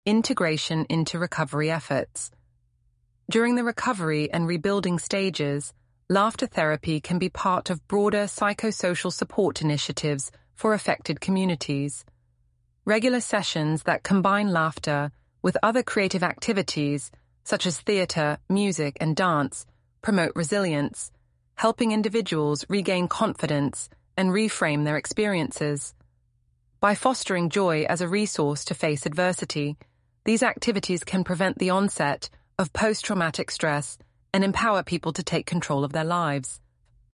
integration into recovery efforts. During the recovery and rebuilding stages, laughter therapy can be part of broader psychosocial support initiatives for affected communities. Regular sessions that combine laughter with other creative activities, such as theater, music, and dance, promote resilience, helping individuals regain confidence and reframe their experiences. By fostering joy as a resource to face adversity, these activities can prevent the onset of post-traumatic stress and empower people to take control of their lives.